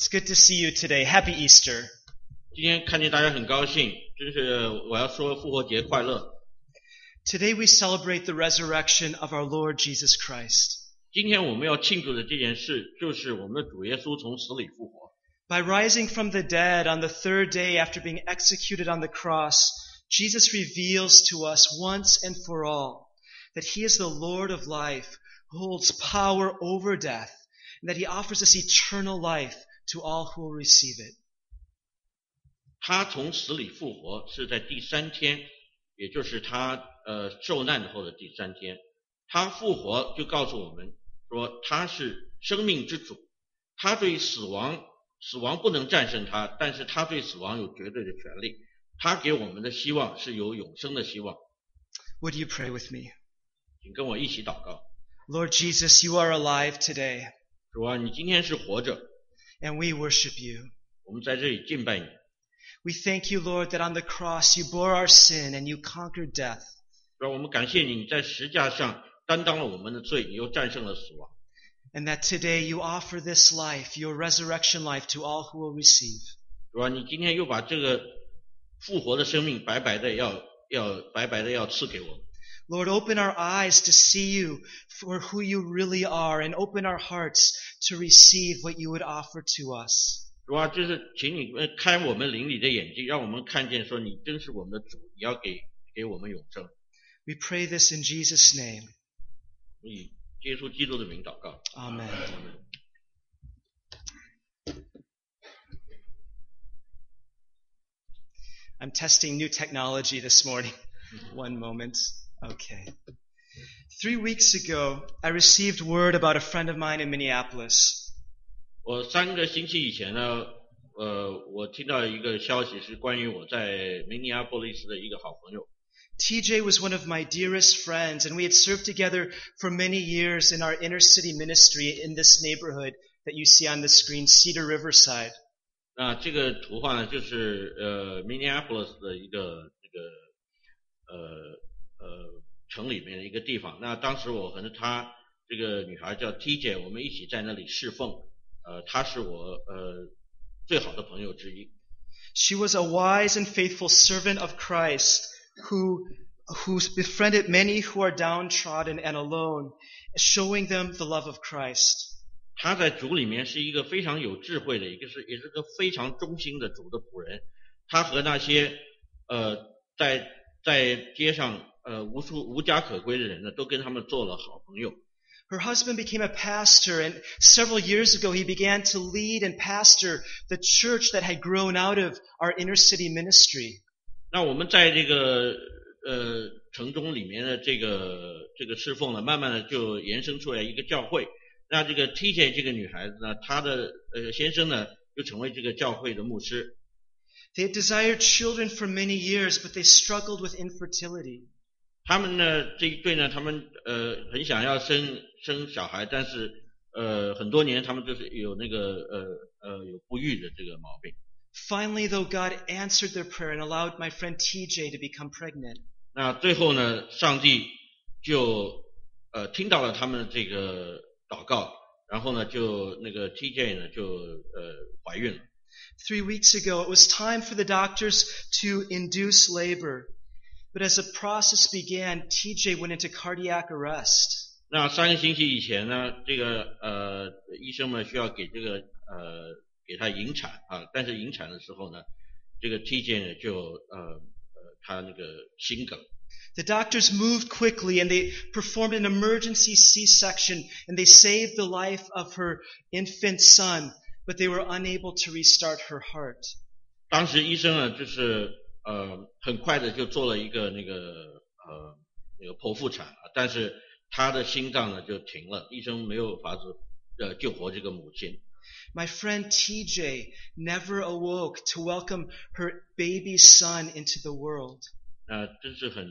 It's good to see you today. Happy Easter. 今天看见大家很高兴，真是我要说复活节快乐。 Today we celebrate the resurrection of our Lord Jesus Christ. 今天我们要庆祝的这件事，就是我们的主耶稣从死里复活。 By rising from the dead on the third day after being executed on the cross, Jesus reveals to us once and for all that he is the Lord of life, who holds power over death, and that he offers us eternal life to all who will receive it. 他从死里复活是在第三天，也就是他受难后的第三天。他复活就告诉我们说，他是生命之主，他对死亡不能战胜他，但是他对死亡有绝对的权利。他给我们的希望是有永生的希望。 Would you pray with me? 请跟我一起祷告。 Lord Jesus, you are alive today, 主啊，你今天是活着， and we worship you. 我们在这里敬拜你。 We thank you, Lord, that on the cross you bore our sin and you conquered death. 让我们感谢你，你在十架上担当了我们的罪，你又战胜了死亡。 And that today you offer this life, your resurrection life, to all who will receive. 主啊，你今天又把这个复活的生命白白的要赐给我们。 Lord, open our eyes to see you for who you really are, and open our hearts to receive what you would offer to us. 主啊，就是请你开我们灵里的眼睛，让我们看见说你真是我们的主，你要给我们永生。 We pray this in Jesus' name. 以耶稣基督的名祷告。 Amen. I'm testing new technology this morning. One moment. Okay. 3 weeks ago, I received word about a friend of mine in Minneapolis. 我3个星期以前呢，我听到一个消息是关于我在明尼阿波利斯的一个好朋友。 TJ was one of my dearest friends, and we had served together for many years in our inner city ministry in this neighborhood that you see on the screen, Cedar Riverside. 那这个图画呢，就是Minneapolis 的一个城里面的一个地方。那当时我和她这个女孩叫 TJ， 我们一起在那里侍奉。她是我最好的朋友之一。 She was a wise and faithful servant of Christ who befriended many who are downtrodden and alone, showing them the love of Christ. 他在主里面是一个非常有智慧的，也是个非常忠心的主的仆人。他和那些在街上无家可归的人呢，都跟他们做了好朋友。 Her husband became a pastor, and several years ago he began to lead and pastor the church that had grown out of our inner city ministry. 那我们在这个城中里面的这个侍奉呢，慢慢的就延伸出来一个教会。那这个 TJ 这个女孩子呢，她的先生呢，就成为这个教会的牧师。 They had desired children for many years, but they struggled with infertility. 他们呢这一对呢，他们很想要生小孩，但是很多年他们就是有那个有不育的这个毛病。 Finally, though, God answered their prayer and allowed my friend TJ to become pregnant. 那最后呢，上帝就听到了他们的这个祷告，然后呢，就那个 TJ 呢就怀孕了。 3 weeks ago, it was time for the doctors to induce labor. But as the process began, TJ went into cardiac arrest. 那3个星期以前呢，这个医生们需要给这个给他引产啊，但是引产的时候呢，这个 TJ 呢就他那个心梗。 The doctors moved quickly and they performed an emergency C-section and they saved the life of her infant son, but they were unable to restart her heart. 当时医生呢就是很快的就做了一个那个剖腹产，但是他的心脏呢就停了，医生没有法子救活这个母亲。 My friend TJ never awoke to welcome her baby son into the world. 真是很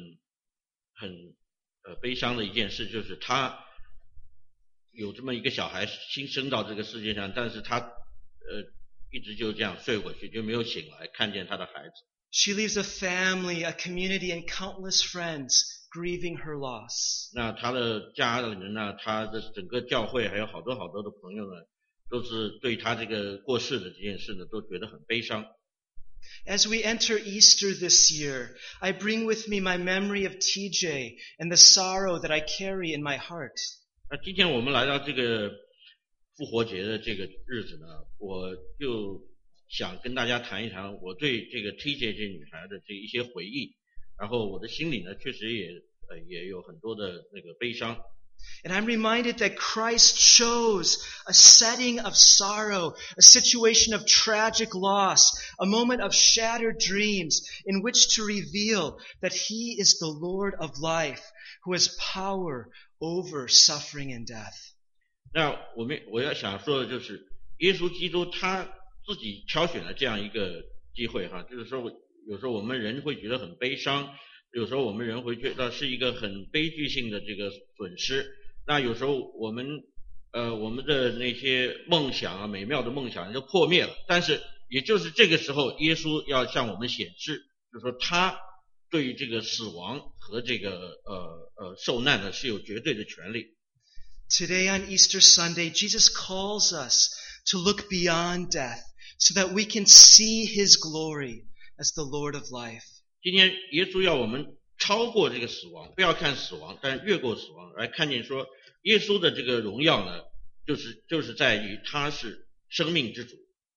悲伤的一件事，就是他有这么一个小孩新生到这个世界上，但是他一直就这样睡回去，就没有醒来看见他的孩子。 She leaves a family, a community, and countless friends grieving her loss. 那他的家人呢，他的整个教会还有好多的朋友呢， 都是对他这个过世的这件事呢，都觉得很悲伤。 As we enter Easter this year, I bring with me my memory of TJ and the sorrow that I carry in my heart. 那今天我们来到这个复活节的这个日子呢，我就想跟大家谈一谈我对这个 TJ 这女孩的这一些回忆，然后我的心里呢，确实也有很多的那个悲伤。 And I'm reminded that Christ chose a setting of sorrow, a situation of tragic loss, a moment of shattered dreams in which to reveal that He is the Lord of life, who has power over suffering and death. 那我要想说的就是，耶稣基督他自己挑选了这样一个机会哈，就是说有时候我们人会觉得很悲伤，有时候我们人会觉得是一个很悲剧性的这个损失。那有时候我们的那些梦想啊，美妙的梦想就破灭了。但是也就是这个时候，耶稣要向我们显示，就是说他对于这个死亡和这个受难呢是有绝对的权利。 Today on Easter Sunday, Jesus calls us to look beyond death so that we can see His glory as the Lord of life. 今天耶稣要我们超过这个死亡，不要看死亡，但越过死亡，来看见说耶稣的这个荣耀呢，就是在于他是生命之主。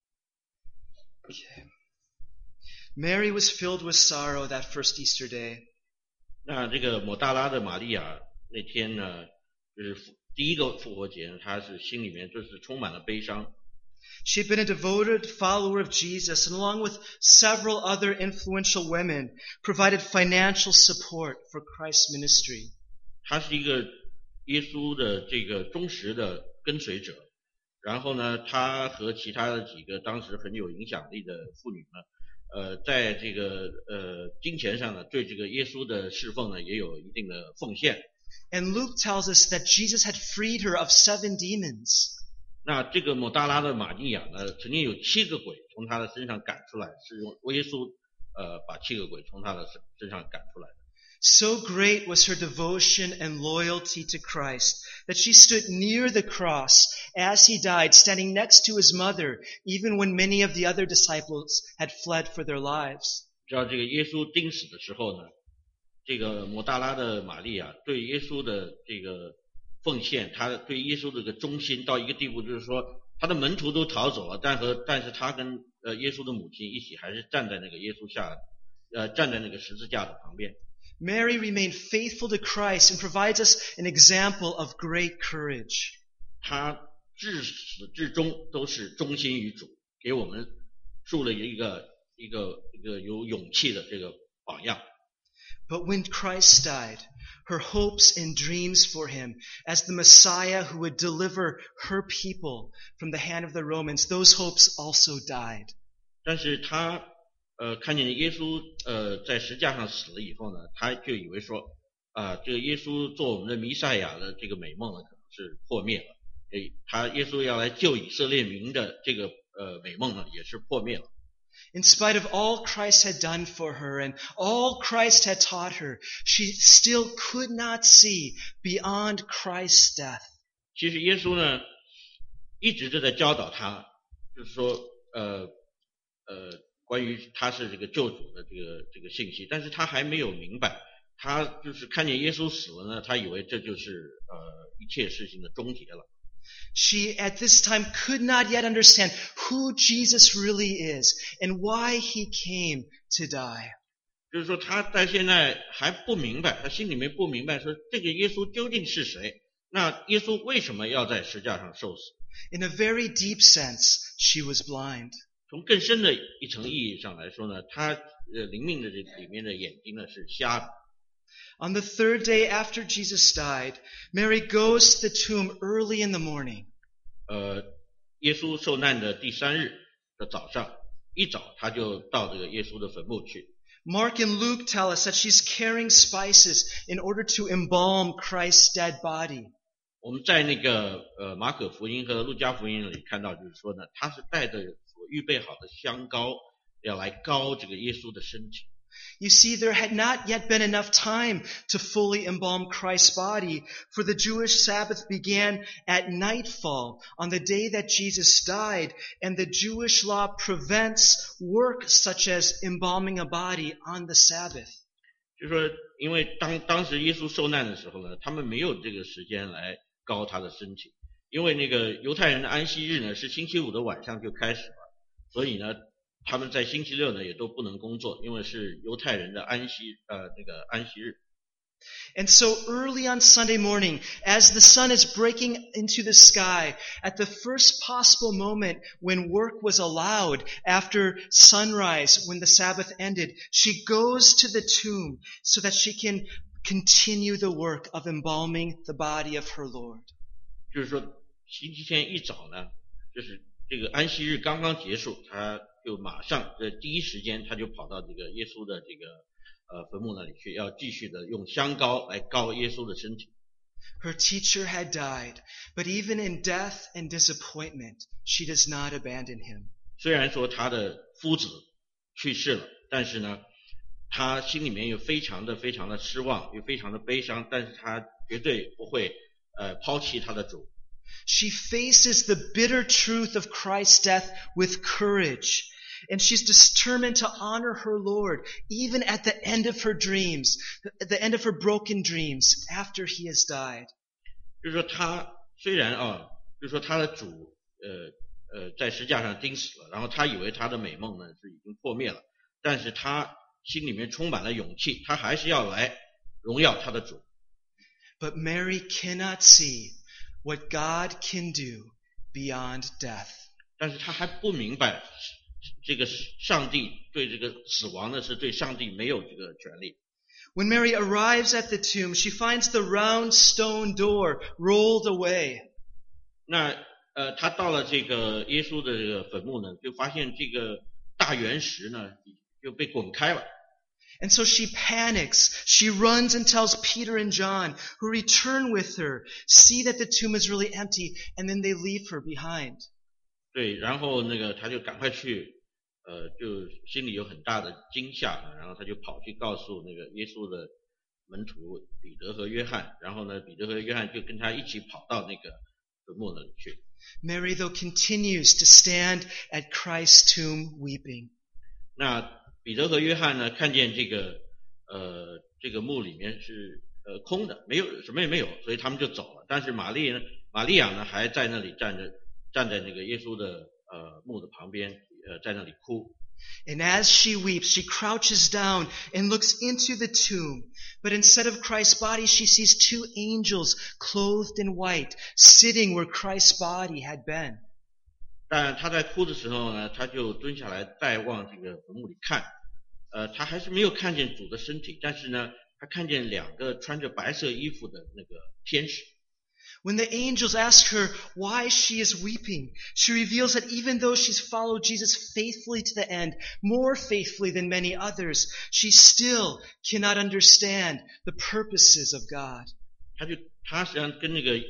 Mary was filled with sorrow that first Easter day. 那这个抹大拉的玛利亚那天呢，就是第一个复活节呢，她是心里面就是充满了悲伤。 She had been a devoted follower of Jesus, and along with several other influential women, provided financial support for Christ's ministry. 她是一个耶稣的这个忠实的跟随者，然后呢，她和其他的几个当时很有影响力的妇女呢，在这个金钱上呢，对这个耶稣的侍奉呢，也有一定的奉献。 And Luke tells us that Jesus had freed her of 7 demons. 那这个抹大拉的玛利亚呢，曾经有7个鬼从她的身上赶出来，是用耶稣把7个鬼从她的身上赶出来的。 So great was her devotion and loyalty to Christ that she stood near the cross as He died, standing next to His mother, even when many of the other disciples had fled for their lives. 知道这个耶稣钉死的时候呢，这个抹大拉的玛利亚对耶稣的这个奉献，他对耶稣这个忠心到一个地步，就是说他的门徒都逃走了，但是他跟耶稣的母亲一起还是站在那个耶稣站在那个十字架的旁边。 Mary remained faithful to Christ and provides us an example of great courage. 她至始至终都是忠心于主，给我们树了一个有勇气的这个榜样。 But when Christ died, her hopes and dreams for Him as the Messiah who would deliver her people from the hand of the Romans, those hopes also died. 但是她看见耶稣在十字架上死了以后呢，他就以为说这个耶稣做我们的弥赛亚的这个美梦呢，可能是破灭了。耶稣要来救以色列民的这个美梦呢，也是破灭了。 In spite of all Christ had done for her and all Christ had taught her, she still could not see beyond Christ's death. 其实耶稣呢，一直都在教导他，就是说关于他是这个救主的这个信息，但是他还没有明白，他就是看见耶稣死了呢，他以为这就是一切事情的终结了。 She at this time could not yet understand who Jesus really is and why He came to die. 就是说他在现在还不明白，他心里面不明白说这个耶稣究竟是谁，那耶稣为什么要在十字架上受死。 In a very deep sense, she was blind. 从更深的一层意义上来说呢，他灵命的这里面的眼睛呢是瞎的。 On the 3rd day after Jesus died, Mary goes to the tomb early in the morning. 耶稣受难的第3日的早上，一早他就到这个耶稣的坟墓去。 Mark and Luke tell us that she's carrying spices in order to embalm Christ's dead body. 我们在那个马可福音和路加福音里看到，就是说呢，他是带着所预备好的香膏，要来膏这个耶稣的身体。 You see, there had not yet been enough time to fully embalm Christ's body, for the Jewish Sabbath began at nightfall on the day that Jesus died, and the Jewish law prevents work such as embalming a body on the Sabbath. 就是说，因为当时耶稣受难的时候呢，他们没有这个时间来膏他的身体，因为那个犹太人的安息日呢是星期五的晚上就开始了，所以呢，他们在星期六呢也都不能工作，因为是犹太人的安息日。 And so early on Sunday morning, as the sun is breaking into the sky, at the first possible moment when work was allowed after sunrise, when the Sabbath ended, she goes to the tomb so that she can continue the work of embalming the body of her Lord. 就是说，星期天一早呢，就是这个安息日刚刚结束，他就马上第一时间他就跑到这个耶稣的这个坟墓那里去，要继续的用香膏来膏耶稣的身体。 Her teacher had died, but even in death and disappointment, she does not abandon him. 虽然说他的夫子去世了，但是呢，他心里面又非常的失望，又非常的悲伤，但是他绝对不会抛弃他的主。 She faces the bitter truth of Christ's death with courage. And she's determined to honor her Lord, even at the end of her dreams, at the end of her broken dreams, after he has died. 就是说他虽然就是说他的主在十字架上钉死了，然后他以为他的美梦呢是已经破灭了，但是他心里面充满了勇气，他还是要来荣耀他的主。 But Mary cannot see what God can do beyond death. 但是他还不明白。这个上帝对这个死亡呢，是对上帝没有这个权利。 When Mary arrives at the tomb, she finds the round stone door rolled away. 那他到了这个耶稣的这个坟墓呢，就发现这个大圆石呢就被滚开了。 And so she panics. She runs and tells Peter and John, who return with her, see that the tomb is really empty, and then they leave her behind. 对，然后那个他就赶快去，就心里有很大的惊吓，然后他就跑去告诉那个耶稣的门徒彼得和约翰，然后呢，彼得和约翰就跟他一起跑到那个坟墓那里去。 Mary, though, continues to stand at Christ's tomb weeping. 那彼得和约翰呢，看见这个墓里面是空的，没有什么也没有，所以他们就走了。但是玛利亚呢，还在那里站在那个耶稣的墓的旁边，在那里哭。 And as she weeps, she crouches down and looks into the tomb. But instead of Christ's body, she sees two angels clothed in white, sitting where Christ's body had been. 但她在哭的时候呢，她就蹲下来再往这个坟墓里看，她还是没有看见主的身体，但是呢，她看见两个穿着白色衣服的那个天使。 When the angels ask her why she is weeping, she reveals that even though she's followed Jesus faithfully to the end, more faithfully than many others, she still cannot understand the purposes of God. 她实际上跟那个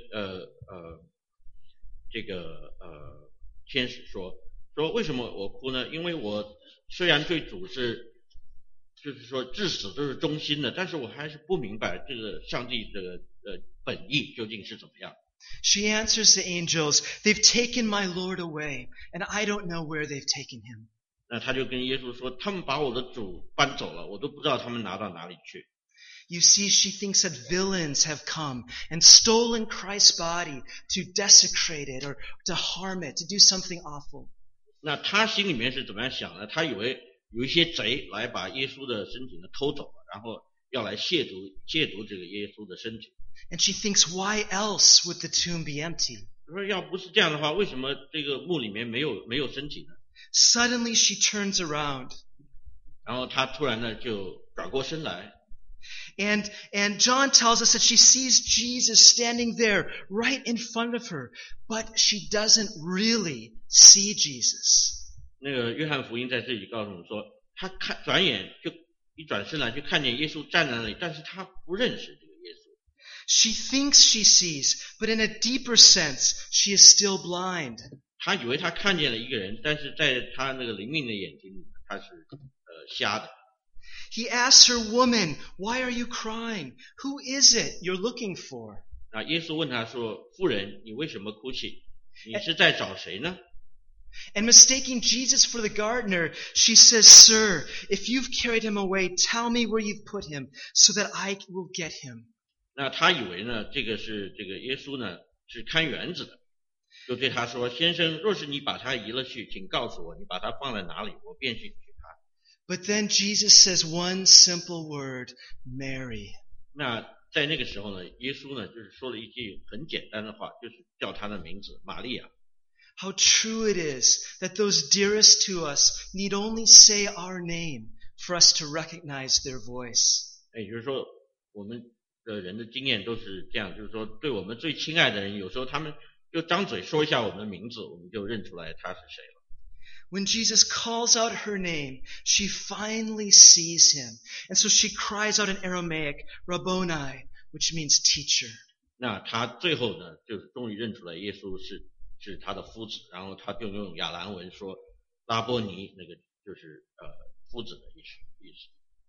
天使说为什么我哭呢？因为我虽然对主就是说至死都是忠心的，但是我还是不明白这个上帝的本意究竟是怎么样。 She answers the angels, "They've taken my Lord away, and I don't know where they've taken him." 那他就跟耶稣说，他们把我的主搬走了，我都不知道他们拿到哪里去。 You see, she thinks that villains have come and stolen Christ's body to desecrate it or to harm it, to do something awful. 那他心里面是怎么样想的？他以为有一些贼来把耶稣的身体呢偷走了，然后要来亵渎这个耶稣的身体。 And she thinks, why else would the tomb be empty? 他说要不是这样的话，为什么这个墓里面没有身体呢？ Suddenly she turns around. 然后他突然呢就转过身来。 And John tells us that she sees Jesus standing there right in front of her, but she doesn't really see Jesus. 那个约翰福音在这里告诉我们说，他转眼就一转身来就看见耶稣站在那里，但是他不认识这个耶稣。 She thinks she sees, but in a deeper sense, she is still blind. 他以为他看见了一个人，但是在他那个灵命的眼睛里，他是瞎的。 He asks her, "Woman, why are you crying? Who is it you're looking for?" 那耶稣问他说：“妇人，你为什么哭泣？你是在找谁呢？” And mistaking Jesus for the gardener, she says, "Sir, if you've carried him away, tell me where you've put him, so that I will get him." 那他以为呢，这个耶稣呢是看园子的，就对他说：“先生，若是你把他移了去，请告诉我，你把他放在哪里，我便去取他。” But then Jesus says one simple word, "Mary." 那在那个时候呢，耶稣呢就是说了一句很简单的话，就是叫他的名字玛利亚。 How true it is that those dearest to us need only say our name for us to recognize their voice. 也就是说，我们的人的经验都是这样，就是说，对我们最亲爱的人，有时候他们就张嘴说一下我们的名字，我们就认出来他是谁了。 When Jesus calls out her name, she finally sees him. And so she cries out in Aramaic, "Rabboni," which means teacher. 那他最后呢，就是终于认出来耶稣是他的夫子，然后他就用亚兰文说拉波尼，那个就是夫子的意思。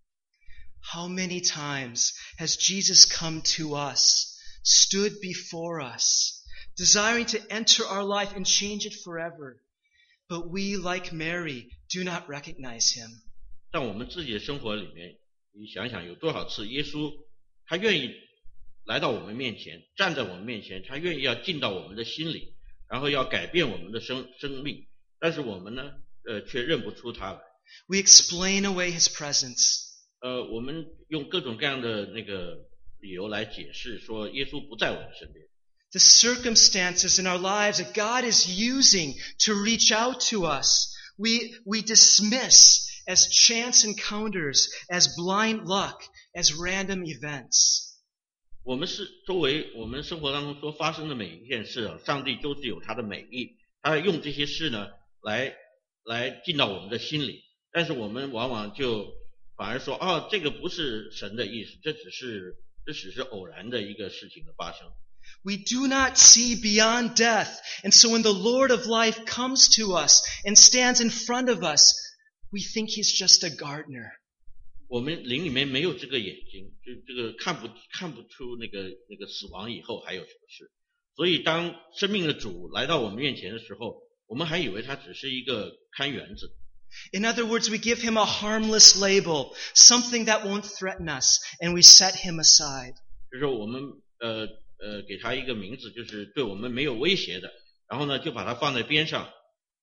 How many times has Jesus come to us, stood before us, desiring to enter our life and change it forever? But we, like Mary, do not recognize him. 在我们自己的生活里面，你想想有多少次耶稣他愿意来到我们面前，站在我们面前，他愿意要进到我们的心里，然后要改变我们的生命，但是我们呢却认不出他来。 We explain away his presence. 我们用各种各样的那个理由来解释说耶稣不在我们身边。 The circumstances in our lives that God is using to reach out to us, we dismiss as chance encounters, as blind luck, as random events. 我们是周围我们生活当中所发生的每一件事，上帝都是有他的美意，他用这些事呢来进到我们的心里，但是我们往往就反而说这个不是神的意思，这只是偶然的一个事情的发生。 We do not see beyond death, and so when the Lord of life comes to us and stands in front of us, we think he's just a gardener. 我们灵里面没有这个眼睛，就这个看不出那个死亡以后还有什么事，所以当生命的主来到我们面前的时候，我们还以为他只是一个看园子。 In other words, we give him a harmless label, something that won't threaten us, and we set him aside. 就是我们给他一个名字，就是对我们没有威胁的，然后呢就把它放在边上。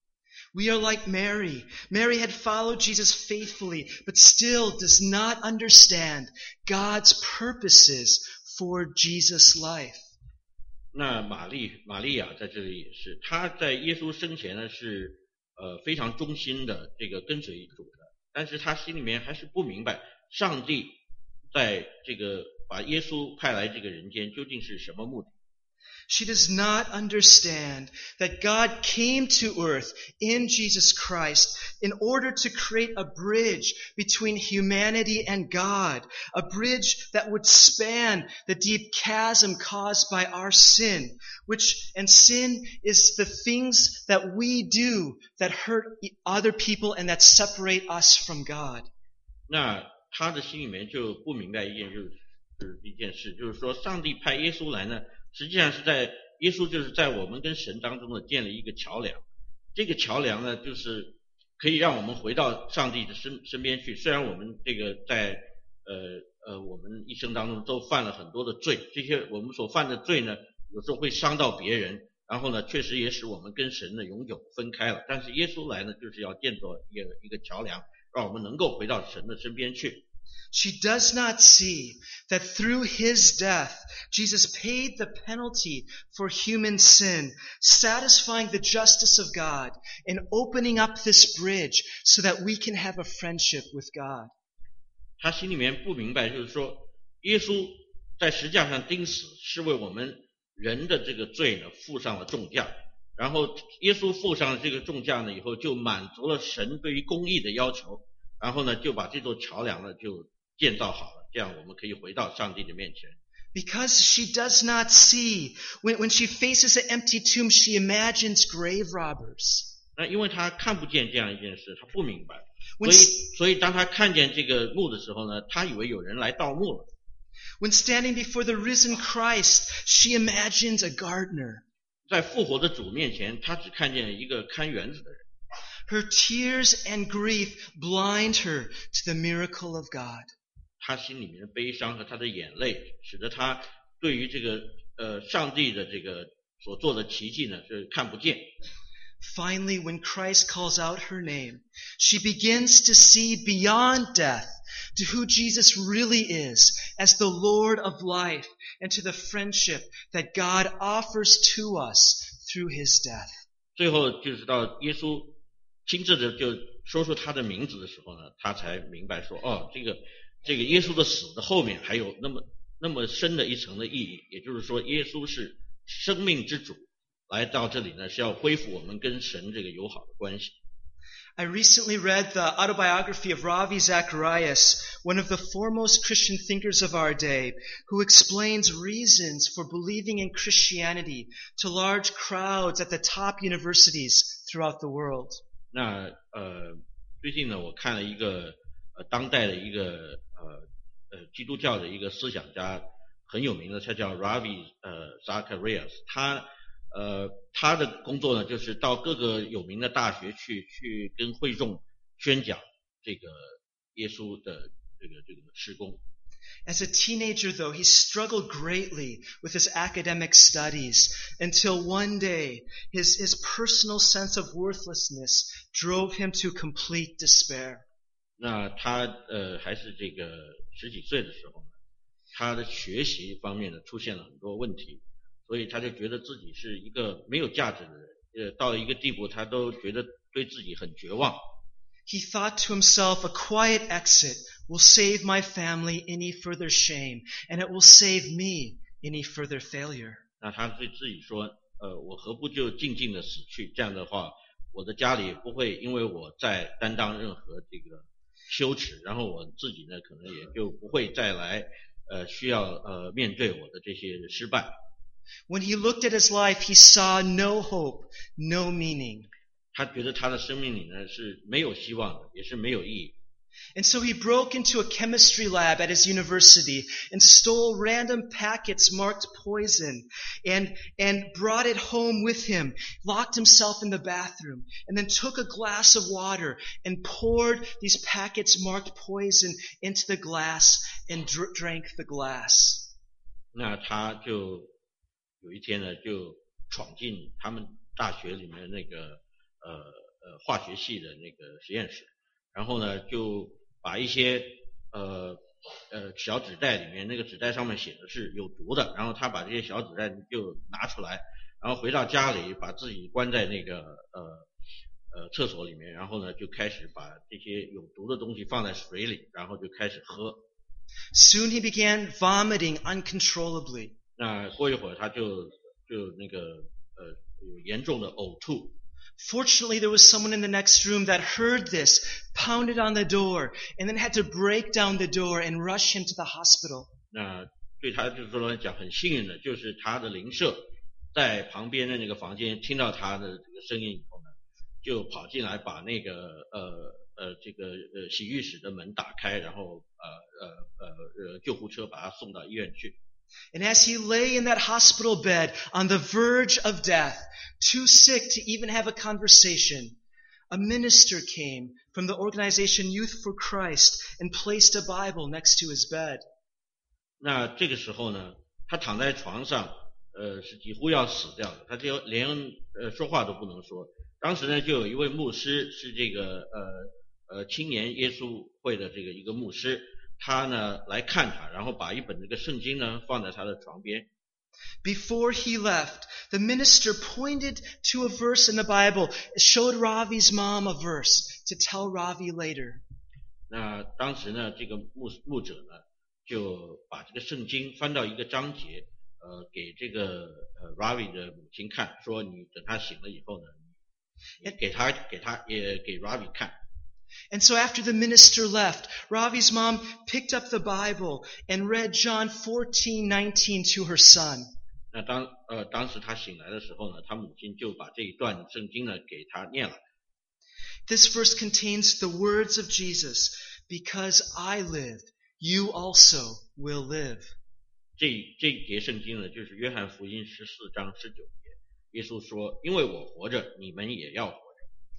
We are like Mary. Mary had followed Jesus faithfully, but still does not understand God's purposes for Jesus' life. 那玛利亚在这里也是，她在耶稣生前呢是非常忠心的这个跟随主的，但是她心里面还是不明白上帝在这个把耶稣派来这个人间究竟是什么目的。 She does not understand that God came to earth in Jesus Christ in order to create a bridge between humanity and God, a bridge that would span the deep chasm caused by our sin, and sin is the things that we do that hurt other people and that separate us from God. 那他的心里面就不明白一件事，就是说上帝派耶稣来呢，实际上是耶稣就是在我们跟神当中呢建立一个桥梁，这个桥梁呢就是可以让我们回到上帝的身边去。虽然我们这个在我们一生当中都犯了很多的罪，这些我们所犯的罪呢有时候会伤到别人，然后呢确实也使我们跟神呢永久分开了，但是耶稣来呢就是要建造一个桥梁，让我们能够回到神的身边去。 She does not see that through his death, Jesus paid the penalty for human sin, satisfying the justice of God and opening up this bridge so that we can have a friendship with God. 他心里面不明白，就是说耶稣在十字架上钉死是为我们人的这个罪呢付上了重价，然后耶稣付上了这个重价呢以后，就满足了神对于公义的要求，然后呢就把这座桥梁呢就建造好了，这样我们可以回到上帝的面前。 Because she does not see, when she faces an empty tomb, she imagines grave robbers. 那因为她看不见这样一件事，她不明白。 所以当他看见这个墓的时候呢，他以为有人来盗墓了。 When standing before the risen Christ, she imagines a gardener. 在复活的主面前，他只看见一个看园子的人。 Her tears and grief blind her to the miracle of God. 他心里面的悲伤和他的眼泪，使得他对于这个上帝的这个所做的奇迹呢是看不见。 Finally, when Christ calls out her name, she begins to see beyond death to who Jesus really is as the Lord of life and to the friendship that God offers to us through his death. 最后就是到耶稣亲自的就说出他的名字的时候呢，他才明白说，这个耶稣的死的后面还有那么深的一层的意义，也就是说耶稣是生命之主，来到这里呢是要恢复我们跟神这个友好的关系。 I recently read the autobiography of Ravi Zacharias, one of the foremost Christian thinkers of our day, who explains reasons for believing in Christianity to large crowds at the top universities throughout the world. 那最近呢，我看了一个当代的一个基督教的一个思想家，很有名的，他叫 Ravi Zacharias， 他的工作呢，就是到各个有名的大学去跟会众宣讲这个耶稣的这个事工。 As a teenager, though, he struggled greatly with his academic studies until one day his personal sense of worthlessness drove him to complete despair. 那他还是这个十几岁的时候呢，他的学习方面呢出现了很多问题，所以他就觉得自己是一个没有价值的人，到一个地步他都觉得对自己很绝望。 He thought to himself, a quiet exit will save my family any further shame, and it will save me any further failure. 那他对自己说，我何不就静静的死去？这样的话，我的家里也不会因为我在担当任何这个羞耻，然后我自己呢，可能也就不会再来需要面对我的这些失败。 When he looked at his life, he saw no hope, no meaning. 他觉得他的生命里呢是没有希望的，也是没有意义。 And so he broke into a chemistry lab at his university and stole random packets marked poison and brought it home with him, locked himself in the bathroom, and then took a glass of water and poured these packets marked poison into the glass and drank the glass. 那他就有一天呢，就闯进他们大学里面那个化学系的那个实验室，然后呢就把一些小纸袋里面，那个纸袋上面写的是有毒的，然后他把这些小纸袋就拿出来，然后回到家里把自己关在那个厕所里面，然后呢就开始把这些有毒的东西放在水里，然后就开始喝。 Soon he began vomiting uncontrollably. 那过一会儿他就那个有严重的呕吐。 Fortunately, there was someone in the next room that heard this, pounded on the door, and then had to break down the door and rush him to the hospital. 那对他就是说来讲很幸运的，就是他的邻舍在旁边的那个房间听到他的这个声音以后呢，就跑进来把那个这个洗浴室的门打开，然后救护车把他送到医院去。 And as he lay in that hospital bed on the verge of death, too sick to even have a conversation, a minister came from the organization Youth for Christ and placed a Bible next to his bed. 那这个时候呢，他躺在床上，是几乎要死掉的，他就连说话都不能说。当时呢，就有一位牧师，是这个青年耶稣会的这个一个牧师。他呢来看他，然后把一本这个圣经呢放在他的床边。 Before he left, the minister pointed to a verse in the Bible, showed Ravi's mom a verse to tell Ravi later. 那当时呢，这个牧者呢就把这个圣经翻到一个章节，给这个Ravi 的母亲看，说你等他醒了以后呢，也给他也给 Ravi 看。 And so after the minister left, Ravi's mom picked up the Bible and read John 14:19 to her son. 那当时他醒来的时候呢，他母亲就把这一段圣经呢给他念了。 This verse contains the words of Jesus, "Because I live, you also will live." 这一节圣经呢，就是约翰福音14章19节，耶稣说：“因为我活着，你们也要活着。”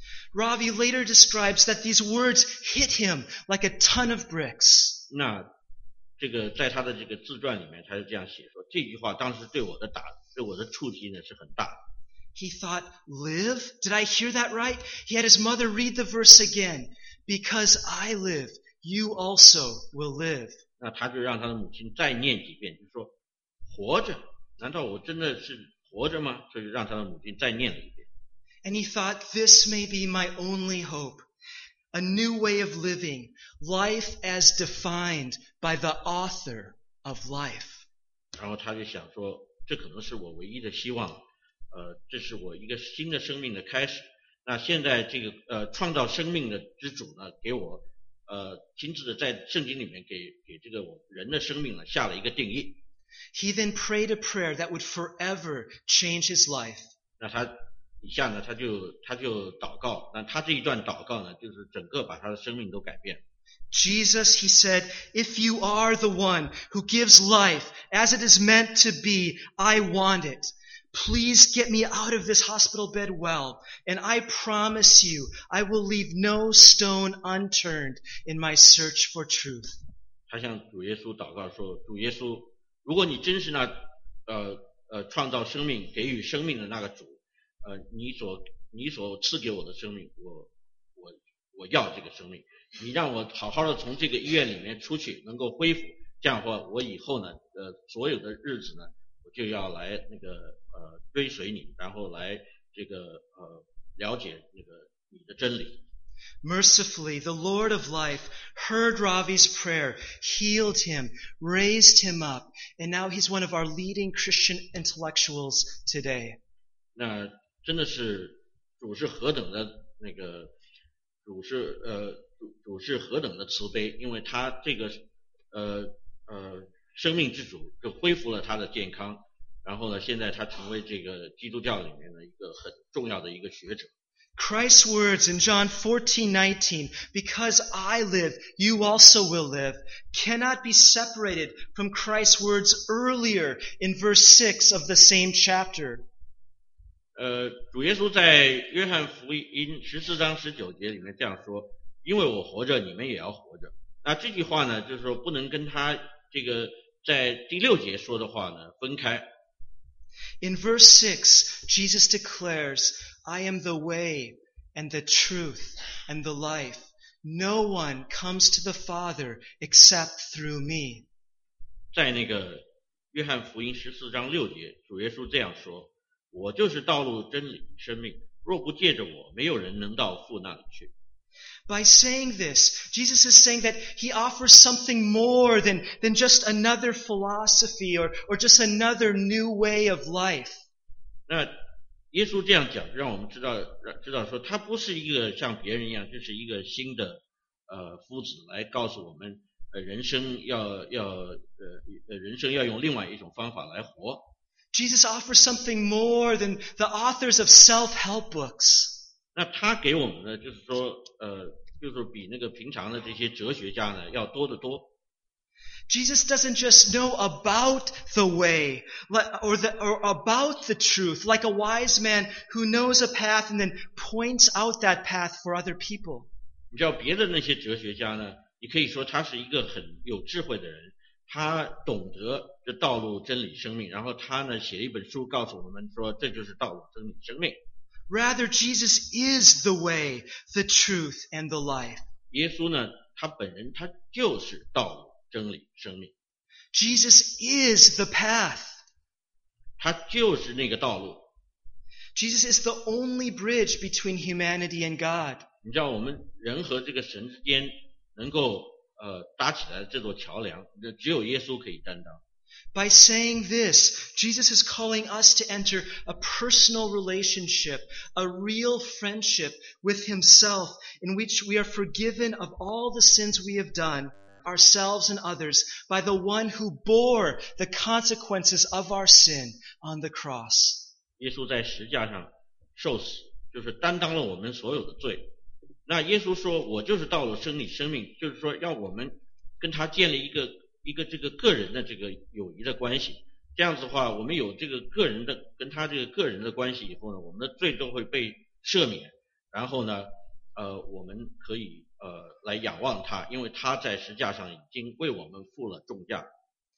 Ravi later describes that these words hit him like a ton of bricks. 那这个在他的这个自传里面，他是这样写说，这句话当时对我的触击呢是很大的。 He thought, live? Did I hear that right? He had his mother read the verse again. Because I live, you also will live. 那他就让他的母亲再念几遍，就是说活着，难道我真的是活着吗？所以让他的母亲再念了一遍。 And he thought, this may be my only hope. A new way of living, life as defined by the author of life. 然后他就想说，这可能是我唯一的希望，这是我一个新的生命的开始。那现在这个创造生命的之主呢，给我亲自的在圣经里面给这个我人的生命呢下了一个定义。 He then prayed a prayer that would forever change his life. 那他以下呢，他就祷告，那他这一段祷告呢，就是整个把他的生命都改变。 Jesus, he said, if you are the one who gives life as it is meant to be, I want it. Please get me out of this hospital bed well, and I promise you, I will leave no stone unturned in my search for truth. 他向主耶稣祷告说：“主耶稣，如果你真是那创造生命、给予生命的那个主，你所赐给我的生命，我要这个生命。你让我好好的从这个医院里面出去，能够恢复。这样的话，我以后呢，所有的日子呢，我就要来追随你，然后来这个了解那个你的真理。” Mercifully, the Lord of life heard Ravi's prayer, healed him, raised him up, and now he's one of our leading Christian intellectuals today. 那真的是主是何等的主是何等的慈悲，因为他这个生命之主就恢复了他的健康，然后呢，现在他成为这个基督教里面的一个很重要的一个学者。 Christ's words in John 14:19, "Because I live, you also will live," cannot be separated from Christ's words earlier in verse 6 of the same chapter. 主耶稣在约翰福音14章19节里面这样说：“因为我活着，你们也要活着。”那这句话呢，就是说不能跟他这个在第6节说的话呢分开。 In verse 6, Jesus declares, "I am the way and the truth and the life. No one comes to the Father except through me." 在那个约翰福音14章6节，主耶稣这样说：“我就是道路、真理、生命，若不借着我，没有人能到父那里去。” By saying this, Jesus is saying that he offers something more than just another philosophy or just another new way of life. 那耶稣这样讲，让我们知道说，他不是一个像别人一样，这是一个新的夫子来告诉我们，人生要用另外一种方法来活。 Jesus offers something more than the authors of self-help books. 那他给我们呢，就是说，就是比那个平常的这些哲学家呢要多得多。 Jesus doesn't just know about the way or about the truth, like a wise man who knows a path and then points out that path for other people. 你知道别的那些哲学家呢，你可以说他是一个很有智慧的人，他懂得这道路、真理、生命，然后他呢写了一本书告诉我们说，这就是道路、真理、生命。 Rather, Jesus is the way, the truth, and the life. 耶稣呢，他本人他就是道路、真理、生命。 Jesus is the path. 他就是那个道路。 Jesus is the only bridge between humanity and God. 你知道我们人和这个神之间能够搭起来的这座桥梁，只有耶稣可以担当。 By saying this, Jesus is calling us to enter a personal relationship, a real friendship with himself, in which we are forgiven of all the sins we have done, ourselves and others, by the one who bore the consequences of our sin on the cross. 耶稣在十字架上受死，就是担当了我们所有的罪。 那耶稣说我就是道路真理生命，就是说要我们跟他建立一个这个个人的这个友谊的关系。这样子的话，我们有这个个人的跟他这个个人的关系以后呢，我们的罪都会被赦免，然后呢我们可以来仰望他，因为他在十字架上已经为我们付了重价。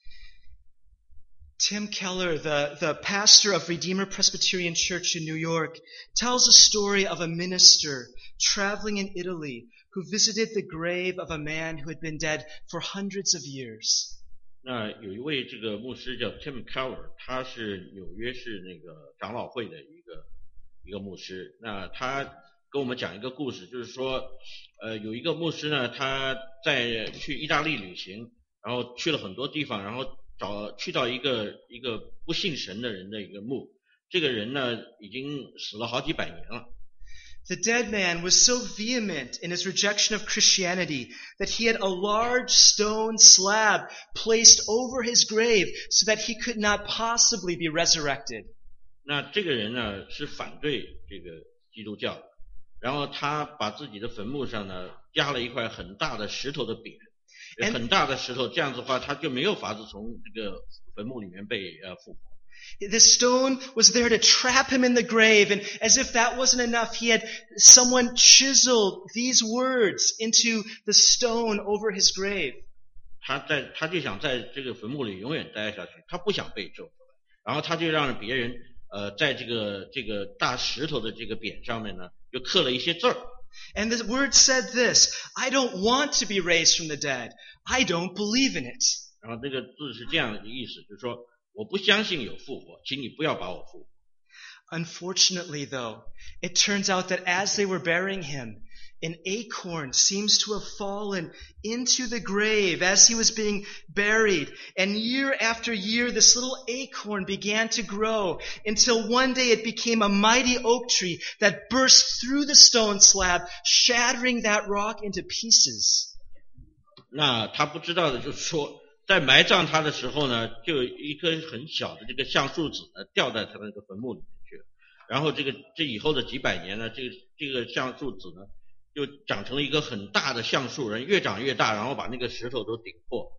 Tim Keller, the pastor of Redeemer Presbyterian Church in New York, tells a story of a minister traveling in Italy who visited the grave of a man who had been dead for hundreds of years. 那有一位这个牧师叫 Tim Keller， 他是纽约市那个长老会的一个牧师。那他跟我们讲一个故事，就是说有一个牧师呢，他在去意大利旅行，然后去了很多地方，然后去到一个不信神的人的一个墓。这个人呢已经死了好几百年了。 The dead man was so vehement in his rejection of Christianity that he had a large stone slab placed over his grave so that he could not possibly be resurrected. 那这个人呢是反对这个基督教，然后他把自己的坟墓上呢加了一块很大的石头的匾，很大的石头，这样子的话他就没有法子从这个坟墓里面被复活。 The stone was there to trap him in the grave, and as if that wasn't enough, he had someone chiseled these words into the stone over his grave. 他就想在这个坟墓里永远待下去，他不想被救出来，然后他就让别人在这个大石头的这个匾上面呢，就刻了一些字儿。 And the word said this: I don't want to be raised from the dead. I don't believe in it. 然后这个字是这样的意思，就是说我不相信有复活，请你不要把我复活。 Unfortunately, though, it turns out that as they were burying him, an acorn seems to have fallen into the grave as he was being buried. And year after year, this little acorn began to grow until one day it became a mighty oak tree that burst through the stone slab, shattering that rock into pieces. 那他不知道的就是说，在埋葬他的时候呢，就有一颗很小的这个橡树籽呢掉在他那个坟墓里面去了，然后这以后的几百年呢，这个橡树籽呢就长成了一个很大的橡树，人越长越大，然后把那个石头都顶破。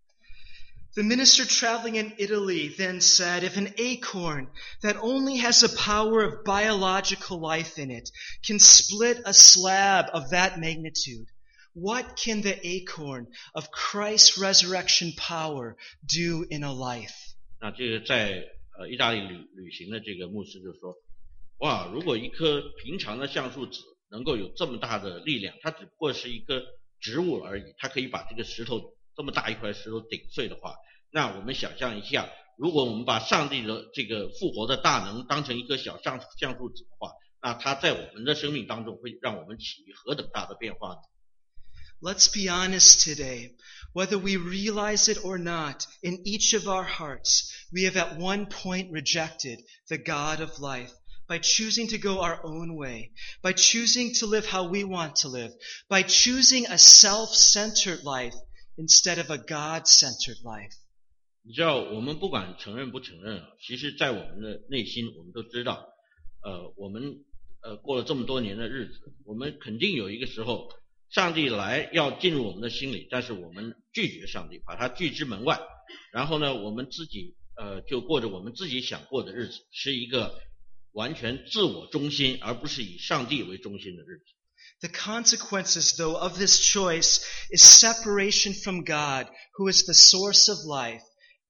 The minister traveling in Italy then said, if an acorn that only has the power of biological life in it can split a slab of that magnitude, what can the acorn of Christ's resurrection power do in a life? 那这个在意大利旅行的这个牧师就说，哇，如果一颗平常的橡树籽能够有这么大的力量，它只不过是一个植物而已，它可以把这个石头这么大一块石头顶碎的话，那我们想象一下，如果我们把上帝的这个复活的大能当成一颗小橡树籽的话，那它在我们的生命当中会让我们起何等大的变化呢？ Let's be honest today. Whether we realize it or not, in each of our hearts, we have at one point rejected the God of life by choosing to go our own way, by choosing to live how we want to live, by choosing a self-centered life instead of a God-centered life. 你知道，我们不管承认不承认，其实在我们的内心，我们都知道，我们过了这么多年的日子，我们肯定有一个时候，上帝来要进入我们的心里，但是我们拒绝上帝，把他拒之门外，然后呢，我们自己就过着我们自己想过的日子，是一个完全自我中心，而不是以上帝为中心的日子。 The consequences, though, of this choice is separation from God, who is the source of life.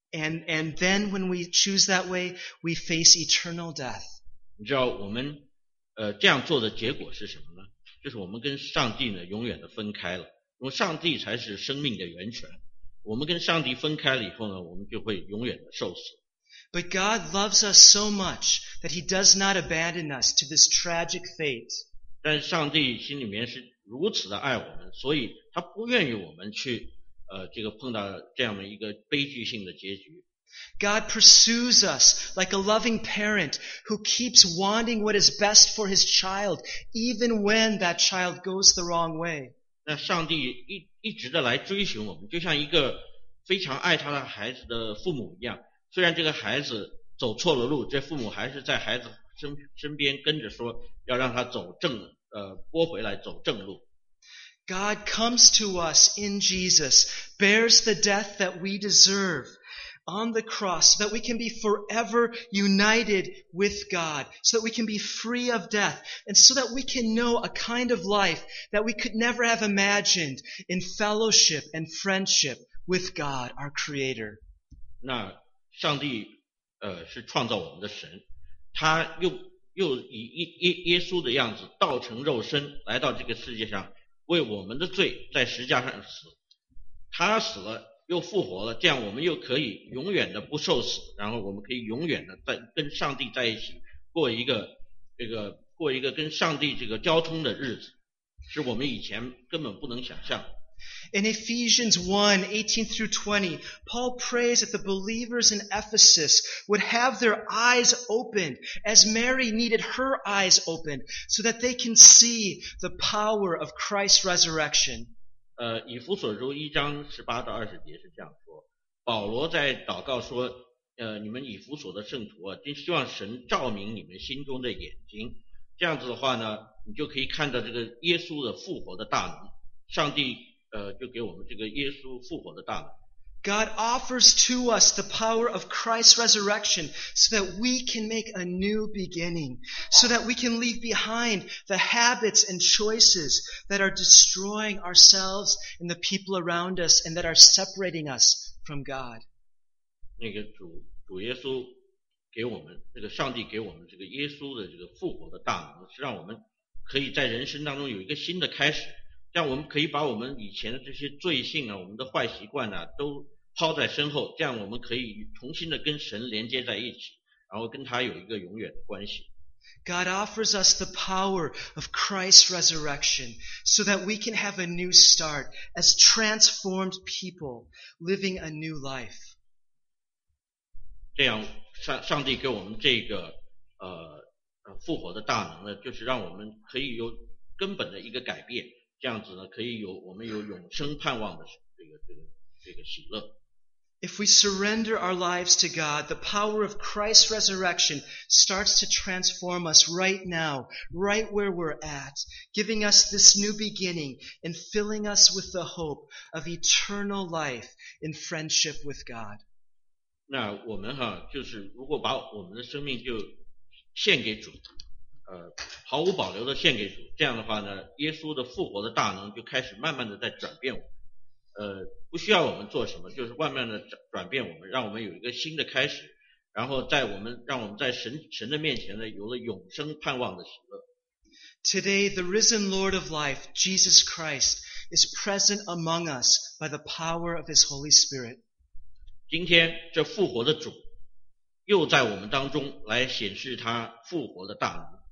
And then when we choose that way, we face eternal death. 你知道我们这样做的结果是什么呢？就是我们跟上帝呢永远的分开了，因为上帝才是生命的源泉。我们跟上帝分开了以后呢，我们就会永远的受死。 But God loves us so much that He does not abandon us to this tragic fate. 但上帝心里面是如此的爱我们，所以他不愿意我们去这个碰到这样的一个悲剧性的结局。 God pursues us like a loving parent who keeps wanting what is best for his child, even when that child goes the wrong way. 那上帝一直的来追寻我们，就像一个非常爱他的孩子的父母一样。虽然这个孩子走错了路，这父母还是在孩子身边跟着说，要让他走拨回来走正路。 God comes to us in Jesus, bears the death that we deserve on the cross, so that we can be forever united with God, so that we can be free of death, and so that we can know a kind of life that we could never have imagined in fellowship and friendship with God, our Creator. 那上帝是创造我们的神，他又以耶稣的样子道成肉身来到这个世界上，为我们的罪在十字架上死，他死了又复活了，这样我们又可以永远的不受死，然后我们可以永远的跟上帝在一起，过一个跟上帝这个交通的日子，是我们以前根本不能想象。 In Ephesians 1:18 through 20, Paul prays that the believers in Ephesus would have their eyes opened as Mary needed her eyes opened, so that they can see the power of Christ's resurrection. 以弗所书1章18到20节是这样说，保罗在祷告说，你们以弗所的圣徒啊，真希望神照明你们心中的眼睛，这样子的话呢，你就可以看到这个耶稣的复活的大能，上帝就给我们这个耶稣复活的大能。 God offers to us the power of Christ's resurrection so that we can make a new beginning, so that we can leave behind the habits and choices that are destroying ourselves and the people around us and that are separating us from God. 那个主耶稣给我们这个上帝给我们这个耶稣的这个复活的大能，是让我们可以在人生当中有一个新的开始。这样我们可以把我们以前的这些罪性啊，我们的坏习惯啊，都抛在身后，这样我们可以重新的跟神连接在一起，然后跟他有一个永远的关系。 God offers us the power of Christ's resurrection so that we can have a new start as transformed people living a new life. 这样上帝给我们这个复活的大能呢，就是让我们可以有根本的一个改变。这样子呢，可以我们有永生盼望的这个喜乐。 If we surrender our lives to God, the power of Christ's resurrection starts to transform us right now, right where we're at, giving us this new beginning and filling us with the hope of eternal life in friendship with God. 那我们就是如果把我们的生命就献给主。毫无保留的献给主，这样的话呢，耶稣的复活的大能就开始慢慢的在转变我们，不需要我们做什么，就是慢慢的转变我们，让我们有一个新的开始，然后让我们在神的面前呢，有了永生盼望的喜乐。 Today, the risen Lord of life, Jesus Christ, is present among us by the power of His Holy Spirit. 今天这复活的主又在我们当中来显示他复活的大能。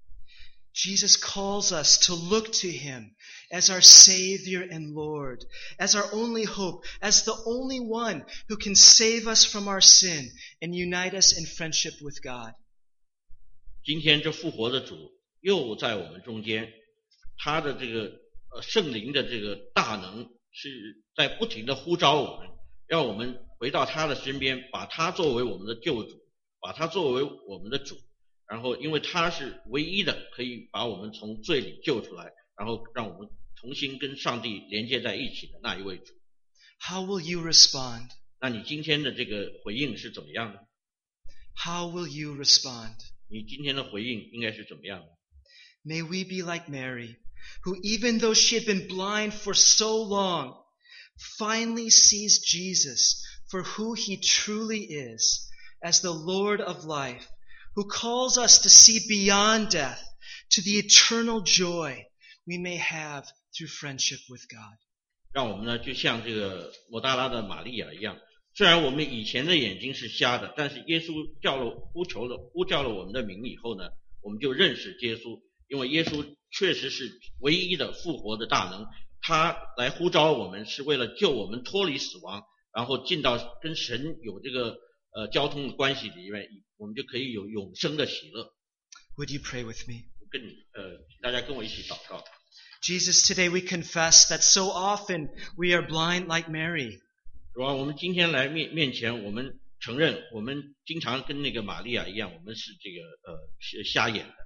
Jesus calls us to look to Him as our Savior and Lord, as our only hope, as the only one who can save us from our sin and unite us in friendship with God. 今天这复活的主又在我们中间，他的这个圣灵的这个大能是在不停的呼召我们，让我们回到他的身边，把他作为我们的救主，把他作为我们的主。然后因为他是唯一的可以把我们从罪里救出来，然后让我们重新跟上帝连接在一起的那一位主。 How will you respond? 那你今天的这个回应是怎么样的？ How will you respond? 你今天的回应应该是怎么样的？ May we be like Mary, who even though she had been blind for so long, finally sees Jesus for who He truly is, as the Lord of life, who calls us to see beyond death to the eternal joy we may have through friendship with God. 让我们呢就像这个抹大拉的玛利亚一样，虽然我们以前的眼睛是瞎的，但是耶稣呼叫了我们的名以后呢，我们就认识耶稣，因为耶稣确实是唯一的复活的大能，他来呼召我们是为了救我们脱离死亡，然后进到跟神有这个交通的关系里面，我们就可以有永生的喜乐。 Would you pray with me? 大家跟我一起祷告。 Jesus, today we confess that so often we are blind like Mary. 主啊，我们今天来面前，我们承认我们经常跟那个玛利亚一样，我们是这个是瞎眼的。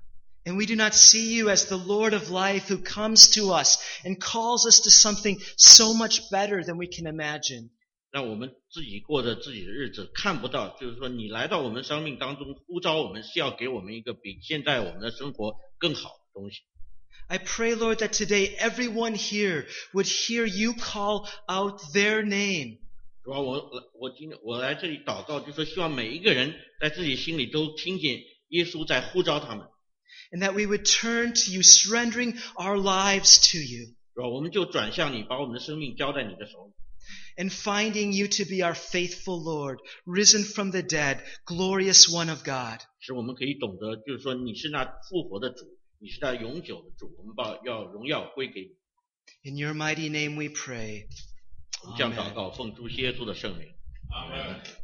And we do not see you as the Lord of life who comes to us and calls us to something so much better than we can imagine. 让我们自己过着自己的日子，看不到，就是说你来到我们生命当中，呼召我们是要给我们一个比现在我们的生活更好的东西。 I pray, Lord, that today everyone here would hear you call out their name. 主要我来这里祷告，就是说希望每一个人在自己心里都听见耶稣在呼召他们。 And that we would turn to you, surrendering our lives to you. 主要我们就转向你，把我们的生命交在你的手里。 And finding you to be our faithful Lord, risen from the dead, glorious one of God. 使我们可以懂得，就是说你是那复活的主，你是那永久的主，我们要荣耀归给你。 In your mighty name we pray. 我们这样祷告，奉主耶稣的圣名。 阿门。